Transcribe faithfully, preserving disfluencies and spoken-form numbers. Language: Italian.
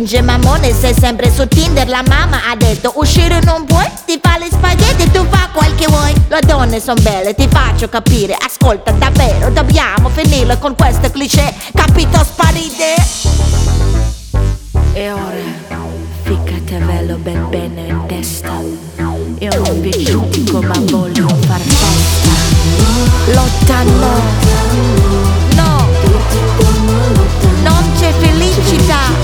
finge mammone, sei sempre su Tinder. La mamma ha detto uscire non puoi, ti fa le spaghetti e tu fa quel che vuoi. Le donne son belle, ti faccio capire. Ascolta davvero, dobbiamo finirla con queste cliché. Capito, sparite? E ora ficcate a velo ben bene in testa. Io non vi giudico ma voglio far festa. Lotta no, no, non c'è felicità.